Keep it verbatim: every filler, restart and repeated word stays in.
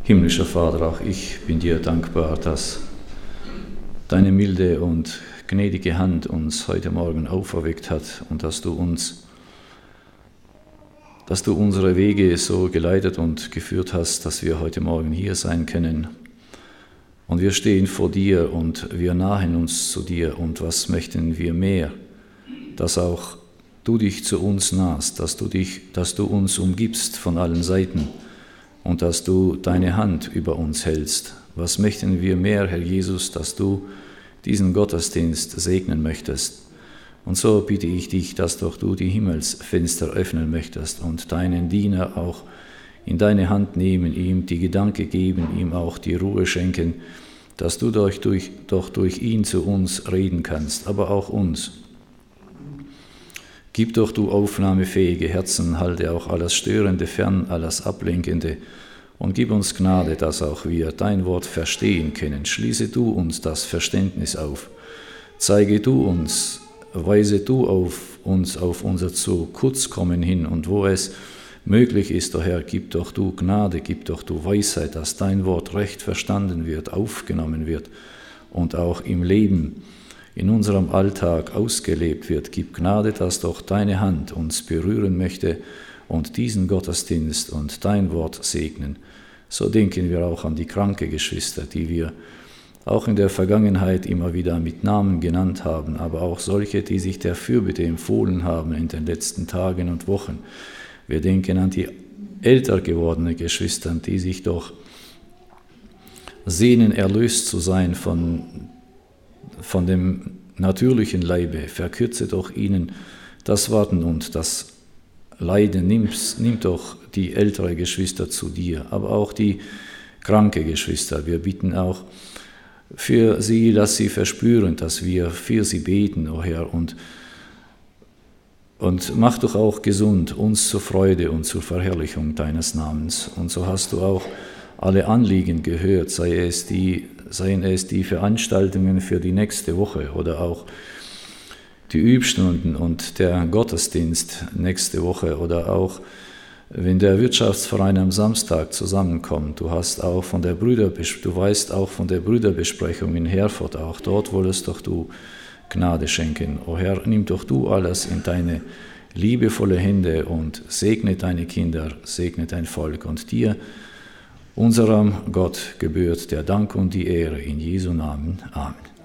Himmlischer Vater, auch ich bin dir dankbar, dass deine milde und gnädige Hand uns heute Morgen auferweckt hat und dass du uns, dass du unsere Wege so geleitet und geführt hast, dass wir heute Morgen hier sein können. Und wir stehen vor dir und wir nahen uns zu dir. Und was möchten wir mehr? Dass auch du dich zu uns nahst, dass du dich, dass du uns umgibst von allen Seiten und dass du deine Hand über uns hältst. Was möchten wir mehr, Herr Jesus, dass du diesen Gottesdienst segnen möchtest? Und so bitte ich dich, dass doch du die Himmelsfenster öffnen möchtest und deinen Diener auch in deine Hand nehmen, ihm die Gedanken geben, ihm auch die Ruhe schenken, dass du doch durch, doch durch ihn zu uns reden kannst, aber auch uns. Gib doch du aufnahmefähige Herzen, halte auch alles Störende fern, alles Ablenkende und gib uns Gnade, dass auch wir dein Wort verstehen können. Schließe du uns das Verständnis auf, zeige du uns, weise du auf uns auf unser zu kurzkommen hin und wo es möglich ist, o Herr, gib doch du Gnade, gib doch du Weisheit, dass dein Wort recht verstanden wird, aufgenommen wird und auch im Leben, in unserem Alltag ausgelebt wird. Gib Gnade, dass doch deine Hand uns berühren möchte und diesen Gottesdienst und dein Wort segnen. So denken wir auch an die kranke Geschwister, die wir auch in der Vergangenheit immer wieder mit Namen genannt haben, aber auch solche, die sich der Fürbitte empfohlen haben in den letzten Tagen und Wochen. Wir denken an die älter gewordenen Geschwister, die sich doch sehnen, erlöst zu sein von, von dem natürlichen Leibe. Verkürze doch ihnen das Warten und das Leiden. Nimm, nimm doch die ältere Geschwister zu dir, aber auch die kranke Geschwister. Wir bitten auch für sie, dass sie verspüren, dass wir für sie beten, o Herr, und Und mach doch auch gesund uns zur Freude und zur Verherrlichung deines Namens. Und so hast du auch alle Anliegen gehört, sei es die, seien es die Veranstaltungen für die nächste Woche oder auch die Übstunden und der Gottesdienst nächste Woche oder auch, wenn der Wirtschaftsverein am Samstag zusammenkommt. Du hast auch von der Brüder, du weißt auch von der Brüderbesprechung in Herford, auch dort wolltest doch du Gnade schenken. O Herr, nimm doch du alles in deine liebevolle Hände und segne deine Kinder, segne dein Volk. Und dir, unserem Gott, gebührt der Dank und die Ehre in Jesu Namen. Amen.